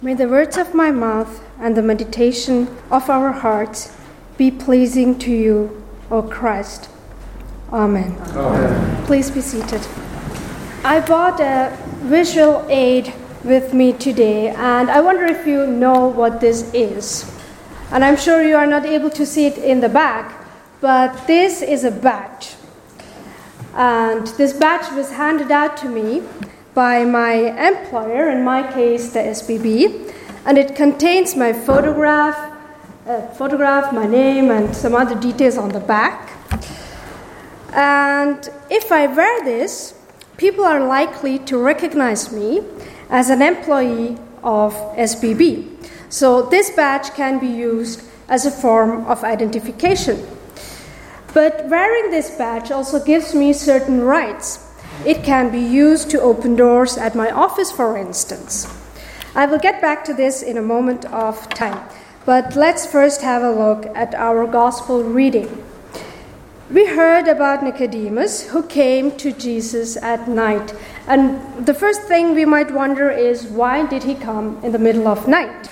May the words of my mouth and the meditation of our hearts be pleasing to you, O Christ. Amen. Amen. Please be seated. I brought a visual aid with me today, and I wonder if you know what this is. And I'm sure you are not able to see it in the back, but this is a badge. And this badge was handed out to me by my employer, in my case the SBB, and it contains my photograph, my name, and some other details on the back. And if I wear this, people are likely to recognize me as an employee of SBB. So this badge can be used as a form of identification. But wearing this badge also gives me certain rights. It can be used to open doors at my office, for instance. I will get back to this in a moment of time. But let's first have a look at our gospel reading. We heard about Nicodemus, who came to Jesus at night. And the first thing we might wonder is, why did he come in the middle of night?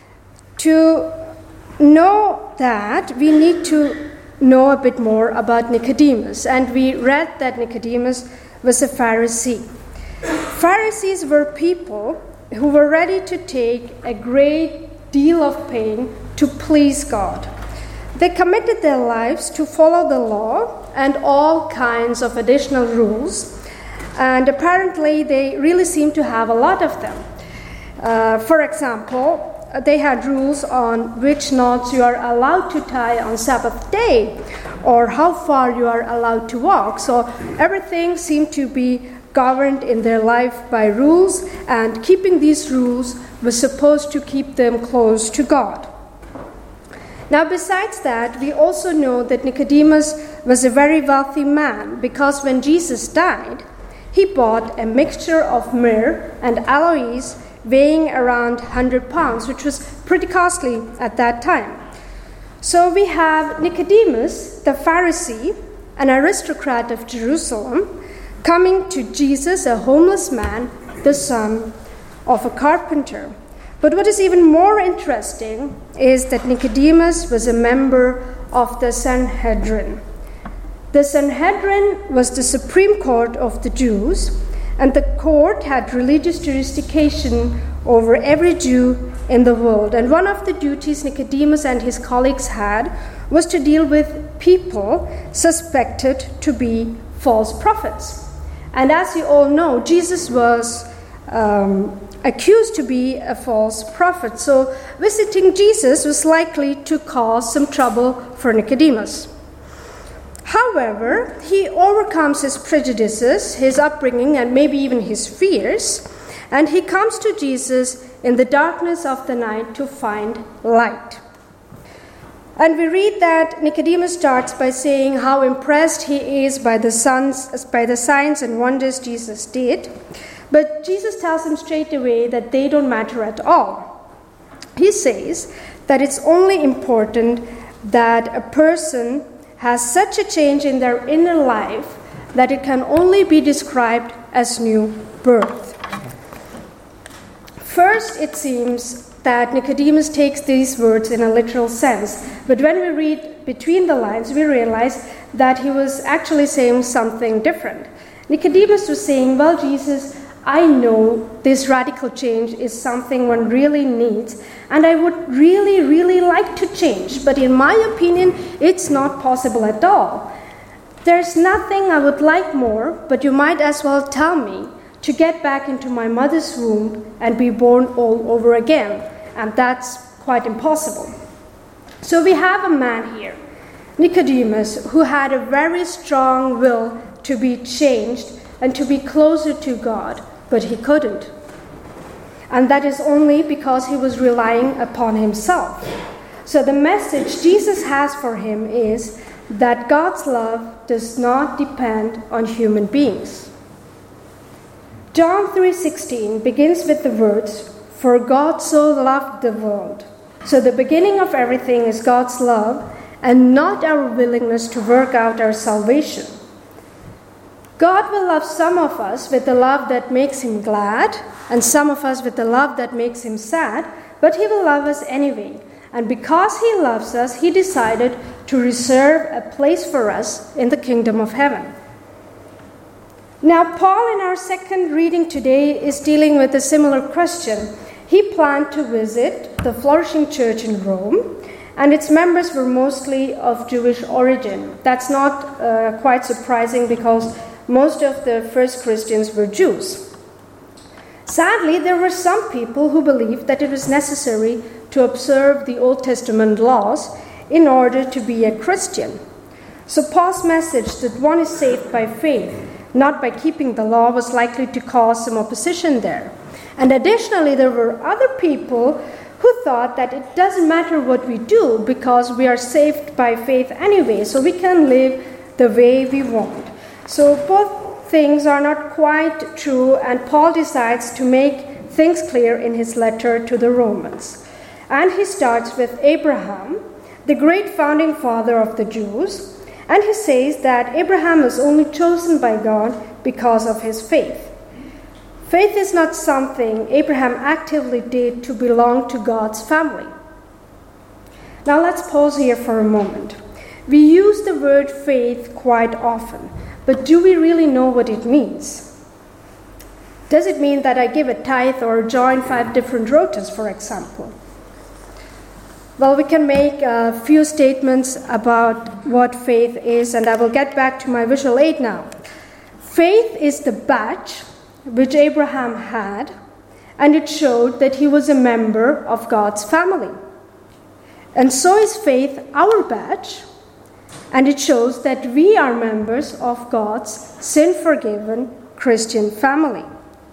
To know that, we need to know a bit more about Nicodemus. And we read that Nicodemus was a Pharisee. Pharisees were people who were ready to take a great deal of pain to please God. They committed their lives to follow the law and all kinds of additional rules, and apparently they really seem to have a lot of them. For example, they had rules on which knots you are allowed to tie on Sabbath day, or how far you are allowed to walk. So everything seemed to be governed in their life by rules, and keeping these rules was supposed to keep them close to God. Now, besides that, we also know that Nicodemus was a very wealthy man, because when Jesus died, he bought a mixture of myrrh and aloes weighing around 100 pounds, which was pretty costly at that time. So we have Nicodemus, the Pharisee, an aristocrat of Jerusalem, coming to Jesus, a homeless man, the son of a carpenter. But what is even more interesting is that Nicodemus was a member of the Sanhedrin. The Sanhedrin was the supreme court of the Jews, and the court had religious jurisdiction over every Jew in the world. And one of the duties Nicodemus and his colleagues had was to deal with people suspected to be false prophets. And as you all know, Jesus was accused to be a false prophet. So visiting Jesus was likely to cause some trouble for Nicodemus. However, he overcomes his prejudices, his upbringing, and maybe even his fears, and he comes to Jesus in the darkness of the night to find light. And we read that Nicodemus starts by saying how impressed he is by the signs and wonders Jesus did, but Jesus tells him straight away that they don't matter at all. He says that it's only important that a person has such a change in their inner life that it can only be described as new birth. First, it seems that Nicodemus takes these words in a literal sense, but when we read between the lines, we realize that he was actually saying something different. Nicodemus was saying, well, Jesus, I know this radical change is something one really needs, and I would really, really like to change, but in my opinion, it's not possible at all. There's nothing I would like more, but you might as well tell me to get back into my mother's womb and be born all over again, and that's quite impossible. So we have a man here, Nicodemus, who had a very strong will to be changed and to be closer to God, but he couldn't. And that is only because he was relying upon himself. So the message Jesus has for him is that God's love does not depend on human beings. John 3:16 begins with the words, "For God so loved the world." So the beginning of everything is God's love and not our willingness to work out our salvation. God will love some of us with the love that makes him glad, and some of us with the love that makes him sad, but he will love us anyway. And because he loves us, he decided to reserve a place for us in the kingdom of heaven. Now, Paul, in our second reading today, is dealing with a similar question. He planned to visit the flourishing church in Rome, and its members were mostly of Jewish origin. That's not quite surprising because most of the first Christians were Jews. Sadly, there were some people who believed that it was necessary to observe the Old Testament laws in order to be a Christian. So Paul's message that one is saved by faith, not by keeping the law, was likely to cause some opposition there. And additionally, there were other people who thought that it doesn't matter what we do because we are saved by faith anyway, so we can live the way we want. So both things are not quite true, and Paul decides to make things clear in his letter to the Romans. And he starts with Abraham, the great founding father of the Jews, and he says that Abraham was only chosen by God because of his faith. Faith is not something Abraham actively did to belong to God's family. Now let's pause here for a moment. We use the word faith quite often, but do we really know what it means? Does it mean that I give a tithe or join 5 different rotas, for example? Well, we can make a few statements about what faith is, and I will get back to my visual aid now. Faith is the badge which Abraham had, and it showed that he was a member of God's family. And so is faith our badge, and it shows that we are members of God's sin-forgiven Christian family.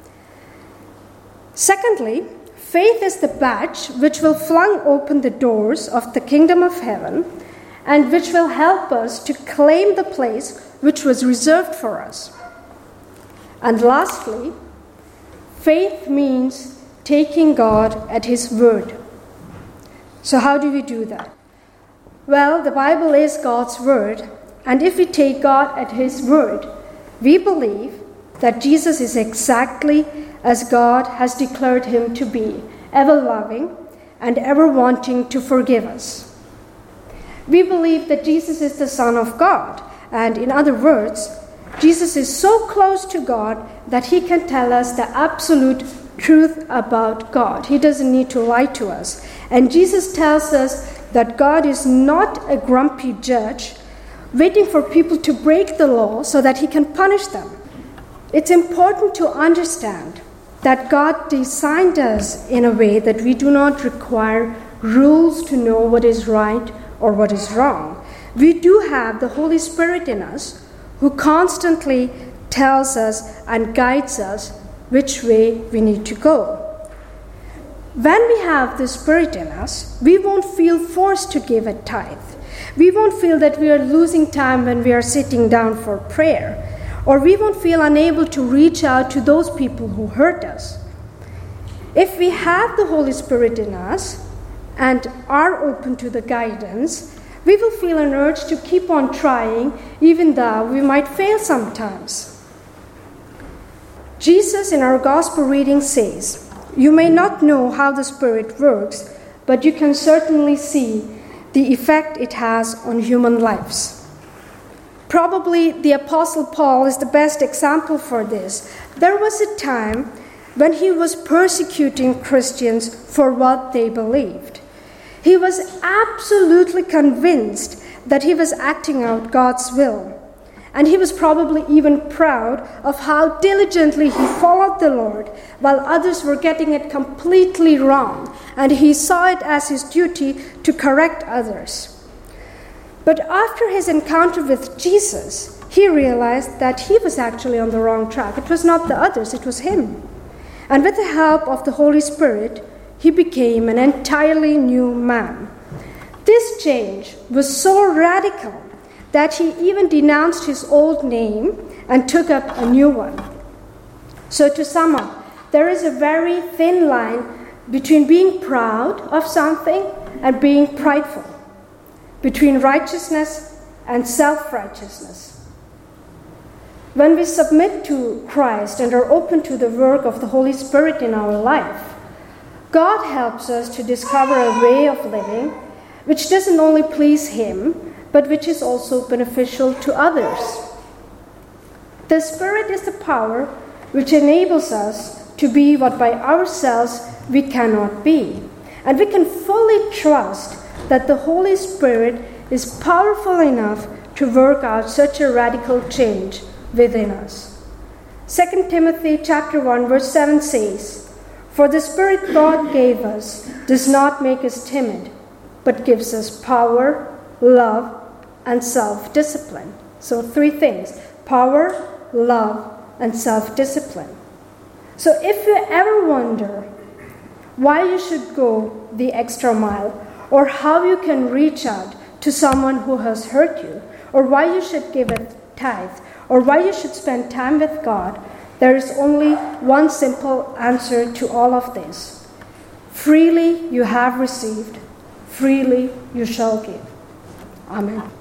Secondly, faith is the badge which will flung open the doors of the kingdom of heaven and which will help us to claim the place which was reserved for us. And lastly, faith means taking God at his word. So how do we do that? Well, the Bible is God's word, and if we take God at his word, we believe that Jesus is exactly as God has declared him to be, ever loving and ever wanting to forgive us. We believe that Jesus is the Son of God, and in other words, Jesus is so close to God that he can tell us the absolute truth about God. He doesn't need to lie to us. And Jesus tells us that God is not a grumpy judge waiting for people to break the law so that he can punish them. It's important to understand that God designed us in a way that we do not require rules to know what is right or what is wrong. We do have the Holy Spirit in us who constantly tells us and guides us which way we need to go. When we have the Spirit in us, we won't feel forced to give a tithe. We won't feel that we are losing time when we are sitting down for prayer, or we won't feel unable to reach out to those people who hurt us. If we have the Holy Spirit in us and are open to the guidance, we will feel an urge to keep on trying, even though we might fail sometimes. Jesus in our gospel reading says, "You may not know how the Spirit works, but you can certainly see the effect it has on human lives." Probably the Apostle Paul is the best example for this. There was a time when he was persecuting Christians for what they believed. He was absolutely convinced that he was acting out God's will. And he was probably even proud of how diligently he followed the Lord, while others were getting it completely wrong. And he saw it as his duty to correct others. But after his encounter with Jesus, he realized that he was actually on the wrong track. It was not the others, it was him. And with the help of the Holy Spirit, he became an entirely new man. This change was so radical that he even denounced his old name and took up a new one. So to sum up, there is a very thin line between being proud of something and being prideful, between righteousness and self-righteousness. When we submit to Christ and are open to the work of the Holy Spirit in our life, God helps us to discover a way of living which doesn't only please Him, but which is also beneficial to others. The Spirit is the power which enables us to be what by ourselves we cannot be. And we can fully trust that the Holy Spirit is powerful enough to work out such a radical change within us. 2 Timothy chapter 1 verse 7 says, "For the Spirit God gave us does not make us timid, but gives us power, love, and self-discipline." So 3 things: power, love, and self-discipline. So if you ever wonder why you should go the extra mile, or how you can reach out to someone who has hurt you, or why you should give a tithe, or why you should spend time with God, there is only one simple answer to all of this. Freely you have received, freely you shall give. Amen.